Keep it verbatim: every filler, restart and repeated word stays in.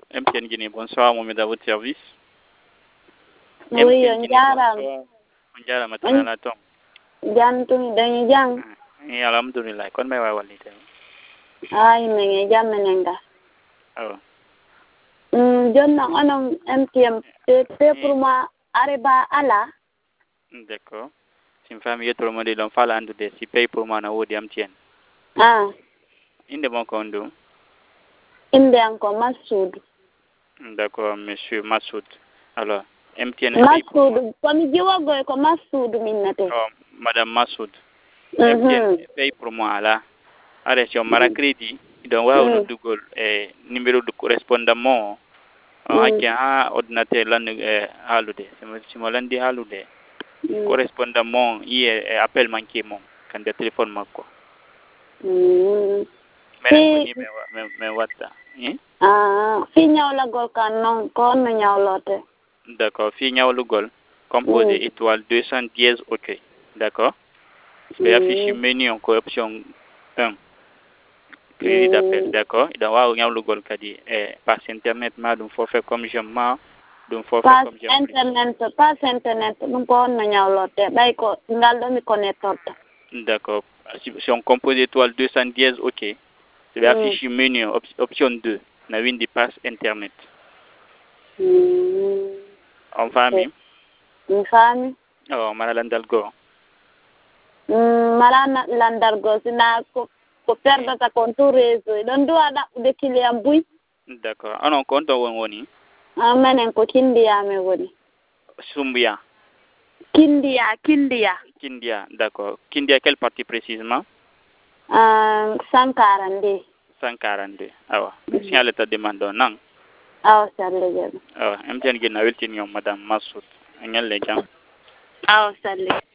M T N Guinée, bonsoir, Mohamed à votre service. Oui, on jaram. On jaram matana la tom. Jantung dañu jang. Ni alhamdulillah kon may wa walite. Ay me ngi jam nenga. Oh. Mm jonna onon M T M te pour moi areba ala. D'accord. Sim famille to mo de don fala andude si pay pour moi na wodi M T N. Ah. Inde mon kondo. Inde anko Masoud. D'accord, monsieur Masoud. Alors, M T N Masoud, comme jiwa goy ko Masoud minnate. Oh, madame Masoud. Mm -hmm. M T N paye pour moi là. Are si on mara crédit, donc wa on dugol eh numéro de correspondant mo. Ake ha ordinateur lan eh halude. Si mo landi halude. Correspondant mo iye appel manqué mo kan de téléphone makko. Mm. Mais ni me me watta. Ah, fi ñawla gol kan non ko na ñawlote. D'accord, fi ñawlu gol composé mm. étoile deux cent dix OK. D'accord. C'est affiché menu en option un. Crédit d'appel, d'accord. Il doit avoir le gol kadi eh passe internet ma dum forfait comme j'aime ma dum forfait comme j'aime. Internet, pas internet, dum ko na ñawlote bay ko ngal do mi connectorta. D'accord. Si on compose étoile deux cent dix OK. C'est affiché menu op option deux. Na windi passe internet. Mm. On famille. On famille. Oh, mara landal go. Mm, mara landal go sina ko ko perdata konto réseau don do ada de client buy. D'accord. Anon konto won woni. Ah manen ko kindiya me woni. Sumbia. Kindia, Kindia. Kindia, d'accord. Kindia, quelle partie précisément? Euh, cent quarante-deux. cent quarante-deux. Ah ouais. Si elle te demande, non? Ah, ça le dit. Ah ouais. M T N Guinée, elle tient madame Massoud. Elle est là. Ah, ça le